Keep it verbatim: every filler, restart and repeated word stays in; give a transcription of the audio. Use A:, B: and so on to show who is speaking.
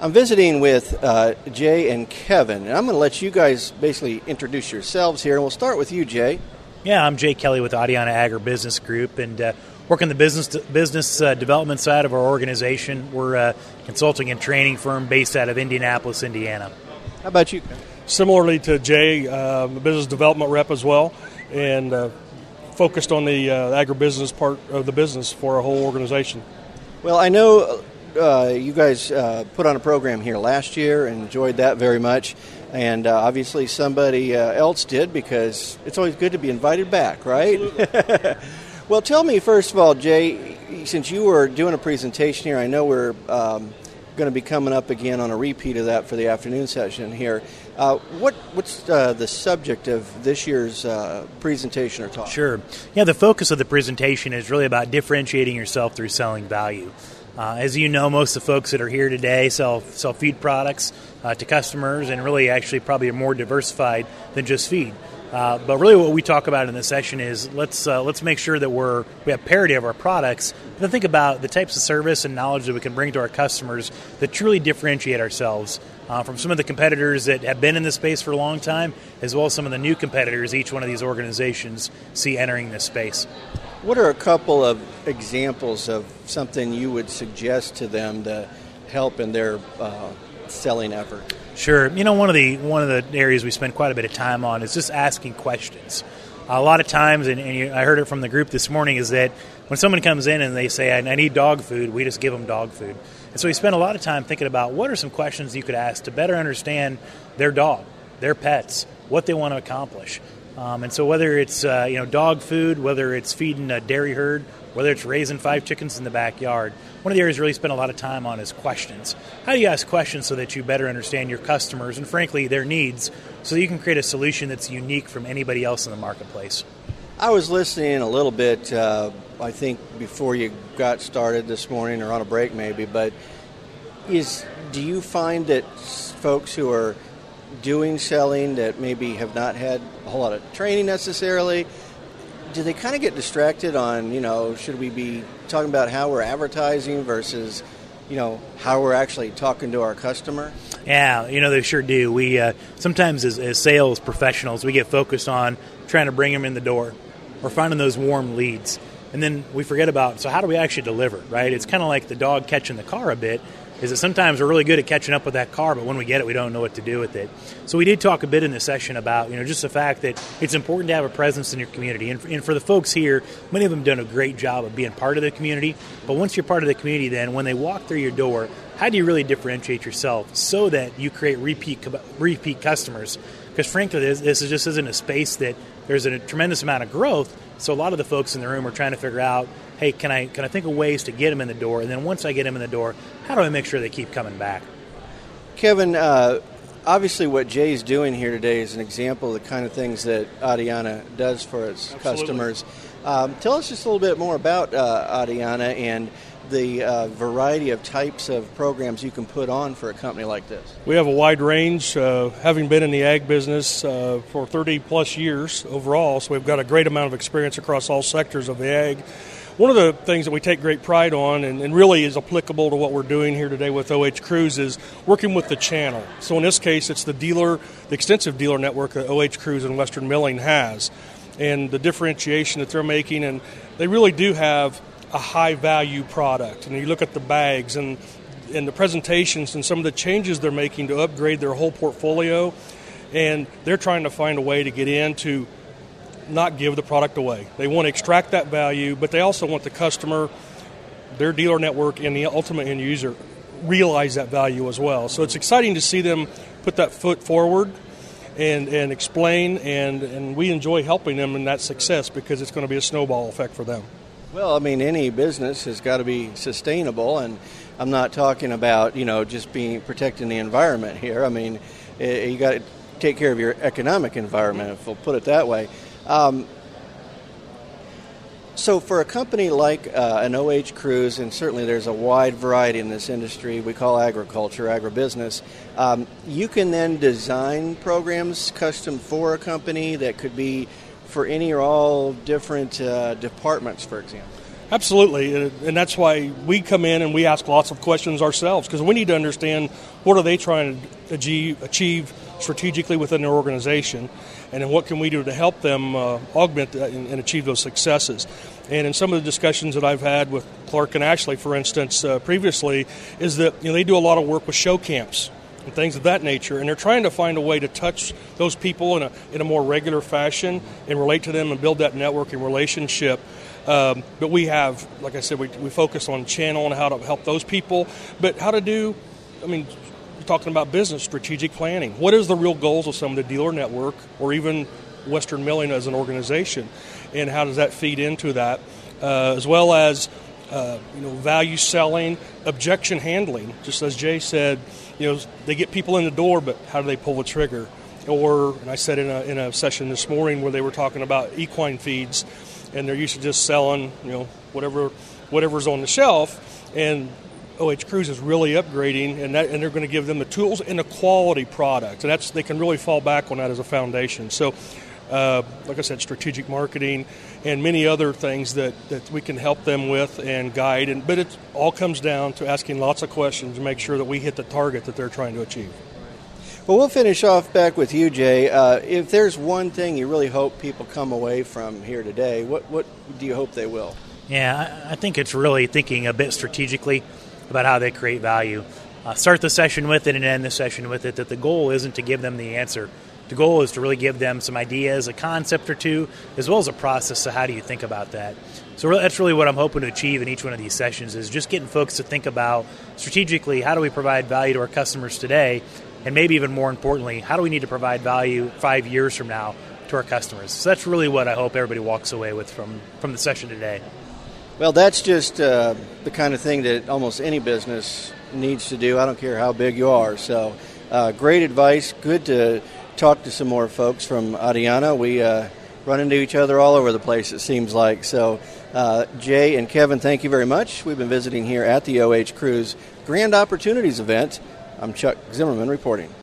A: I'm visiting with uh, Jay and Kevin, and I'm going to let you guys basically introduce yourselves here, and we'll start with you, Jay.
B: Yeah, I'm Jay Kelly with Adiana Agribusiness Group, and uh, work in the business business uh, development side of our organization. We're a consulting and training firm based out of Indianapolis, Indiana.
A: How about you?
C: Similarly to Jay, uh, I'm a business development rep as well, and uh, focused on the uh, agribusiness part of the business for our whole organization.
A: Well, I know uh, you guys uh, put on a program here last year and enjoyed that very much, and uh, obviously somebody uh, else did, because it's always good to be invited back, right? Well, tell me, first of all, Jay, since you were doing a presentation here, I know we're um, going to be coming up again on a repeat of that for the afternoon session here. Uh, what What's uh, the subject of this year's uh, presentation or talk?
B: Sure. Yeah, the focus of the presentation is really about differentiating yourself through selling value. Uh, as you know, most of the folks that are here today sell, sell feed products uh, to customers, and really actually probably are more diversified than just feed. Uh, but really what we talk about in this session is let's uh, let's make sure that we're we have parity of our products, and then think about the types of service and knowledge that we can bring to our customers that truly differentiate ourselves uh, from some of the competitors that have been in this space for a long time, as well as some of the new competitors each one of these organizations see entering this space.
A: What are a couple of examples of something you would suggest to them to help in their uh, selling effort?
B: Sure. You know, one of the one of the areas we spend quite a bit of time on is just asking questions. A lot of times, and, and you, I heard it from the group this morning, is that when someone comes in and they say, I, I need dog food, we just give them dog food. And so we spend a lot of time thinking about what are some questions you could ask to better understand their dog, their pets, what they want to accomplish. Um, and so whether it's uh, you know dog food, whether it's feeding a dairy herd, whether it's raising five chickens in the backyard, one of the areas we really spend a lot of time on is questions. How do you ask questions so that you better understand your customers and, frankly, their needs, so you can create a solution that's unique from anybody else in the marketplace?
A: I was listening a little bit, uh, I think, before you got started this morning, or on a break maybe, but is do you find that folks who are doing selling that maybe have not had a whole lot of training necessarily, do they kind of get distracted on, you know, should we be talking about how we're advertising versus, you know, how we're actually talking to our customer?
B: Yeah, you know, they sure do. We uh, sometimes as, as sales professionals, we get focused on trying to bring them in the door or finding those warm leads. And then we forget about, so how do we actually deliver, right? It's kind of like the dog catching the car a bit, is that sometimes we're really good at catching up with that car, but when we get it, we don't know what to do with it. So we did talk a bit in this session about, you know, just the fact that it's important to have a presence in your community. And, and for the folks here, many of them have done a great job of being part of the community. But once you're part of the community, then when they walk through your door, how do you really differentiate yourself so that you create repeat repeat customers? Because frankly, this, this just isn't a space that there's a tremendous amount of growth. So a lot of the folks in the room are trying to figure out, hey, can I can I think of ways to get them in the door? And then once I get them in the door, how do I make sure they keep coming back?
A: Kevin, uh, obviously what Jay's doing here today is an example of the kind of things that Adiana does for its
C: Absolutely.
A: customers. Um, tell us just a little bit more about uh, Adiana and the uh, variety of types of programs you can put on for a company like this.
C: We have a wide range, uh, having been in the ag business uh, for thirty plus years overall, so we've got a great amount of experience across all sectors of the ag. One of the things that we take great pride on, and, and really is applicable to what we're doing here today with O H Cruise, is working with the channel. So in this case, it's the dealer, the extensive dealer network that O H Cruise and Western Milling has, and the differentiation that they're making, and they really do have a high-value product. And you look at the bags and, and the presentations and some of the changes they're making to upgrade their whole portfolio, and they're trying to find a way to get in to not give the product away. They want to extract that value, but they also want the customer, their dealer network, and the ultimate end user realize that value as well. So it's exciting to see them put that foot forward and, and explain, and, and we enjoy helping them in that success because it's going to be a snowball effect for them.
A: Well, I mean, any business has got to be sustainable, and I'm not talking about, you know, just being protecting the environment here. I mean, you got to take care of your economic environment, if we'll put it that way. Um, so for a company like uh, an O H Cruise, and certainly there's a wide variety in this industry we call agriculture, agribusiness, um, you can then design programs custom for a company that could be for any or all different uh, departments, for example.
C: Absolutely, and, and that's why we come in and we ask lots of questions ourselves, because we need to understand what are they trying to achieve, achieve strategically within their organization, and then what can we do to help them uh, augment that and, and achieve those successes. And in some of the discussions that I've had with Clark and Ashley, for instance, uh, previously, is that you know they do a lot of work with show camps and things of that nature, and they're trying to find a way to touch those people in a in a more regular fashion and relate to them and build that networking relationship. Um, but we have, like I said, we, we focus on channel and how to help those people, but how to do, I mean, we're talking about business strategic planning. What is the real goals of some of the dealer network or even Western Milling as an organization, and how does that feed into that, uh, as well as uh, you know value selling, objection handling. Just as Jay said, you know they get people in the door, but how do they pull the trigger? Or, and I said in a in a session this morning where they were talking about equine feeds, and they're used to just selling, you know, whatever, whatever's on the shelf. And O H Cruise is really upgrading, and that, and they're going to give them the tools and a quality product, and that's they can really fall back on that as a foundation. So, uh, like I said, strategic marketing and many other things that, that we can help them with and guide. And but it all comes down to asking lots of questions to make sure that we hit the target that they're trying to achieve.
A: Well, we'll finish off back with you, Jay. Uh, if there's one thing you really hope people come away from here today, what, what do you hope they will?
B: Yeah, I, I think it's really thinking a bit strategically about how they create value. Uh, start the session with it and end the session with it, that the goal isn't to give them the answer. The goal is to really give them some ideas, a concept or two, as well as a process. So how do you think about that? So that's really what I'm hoping to achieve in each one of these sessions, is just getting folks to think about strategically, how do we provide value to our customers today? And maybe even more importantly, how do we need to provide value five years from now to our customers? So that's really what I hope everybody walks away with from, from the session today.
A: Well, that's just uh, the kind of thing that almost any business needs to do. I don't care how big you are. So uh, great advice. Good to talk to some more folks from Adiana. We uh, run into each other all over the place, it seems like. So uh, Jay and Kevin, thank you very much. We've been visiting here at the O H Cruise Grand Opportunities event. I'm Chuck Zimmerman reporting.